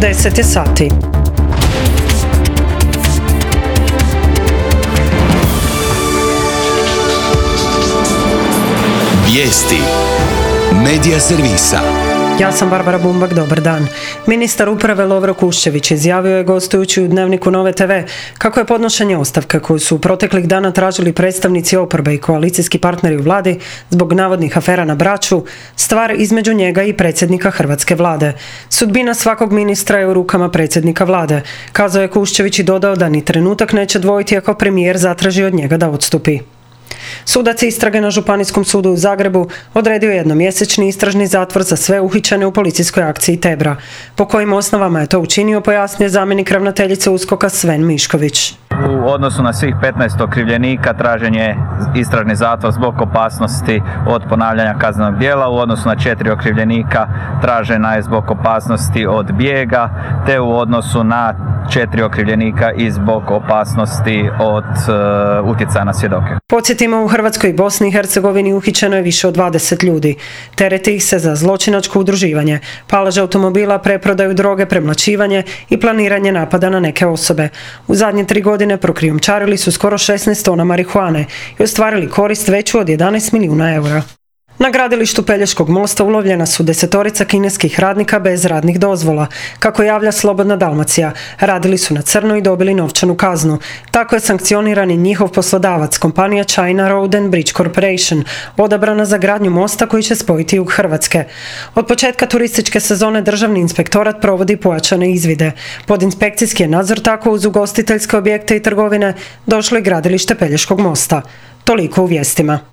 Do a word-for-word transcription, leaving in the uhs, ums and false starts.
deset je sati. Vijesti Medija servisa. Ja sam Barbara Bumbak, dobar dan. Ministar uprave Lovro Kuščević izjavio je gostujući u Dnevniku Nove te ve kako je podnošenje ostavke koju su proteklih dana tražili predstavnici oporbe i koalicijski partneri u vladi zbog navodnih afera na Braču stvar između njega i predsjednika hrvatske vlade. Sudbina svakog ministra je u rukama predsjednika vlade, kazao je Kuščević i dodao da ni trenutak neće dvojiti ako premijer zatraži od njega da odstupi. Sudac istrage na Županijskom sudu u Zagrebu odredio jednomjesečni istražni zatvor za sve uhićene u policijskoj akciji Tebra. Po kojim osnovama je to učinio, pojasnio zamjenik ravnateljice USKOK-a Sven Mišković. U odnosu na svih petnaest okrivljenika tražen je istražni zatvor zbog opasnosti od ponavljanja kaznenog djela. U odnosu na četiri okrivljenika tražena je zbog opasnosti od bijega, te u odnosu na četiri okrivljenika i zbog opasnosti od uh, utjecaja na svjedoke. Podsjetimo, u Hrvatskoj i Bosni i Hercegovini uhićeno je više od dvadeset ljudi. Tereti ih se za zločinačko udruživanje, palež automobila, preprodaju droge, premlaćivanje i planiranje napada na neke osobe. U zadnje tri godine prokrijumčarili su skoro šesnaest tona marihuane i ostvarili korist veću od jedanaest milijuna eura. Na gradilištu Pelješkog mosta ulovljena su desetorica kineskih radnika bez radnih dozvola. Kako javlja Slobodna Dalmacija, radili su na crno i dobili novčanu kaznu. Tako je sankcioniran i njihov poslodavac, kompanija China Road and Bridge Corporation, odabrana za gradnju mosta koji će spojiti jug Hrvatske. Od početka turističke sezone Državni inspektorat provodi pojačane izvide. Pod inspekcijski je nadzor tako uz ugostiteljske objekte i trgovine došlo i gradilište Pelješkog mosta. Toliko u vijestima.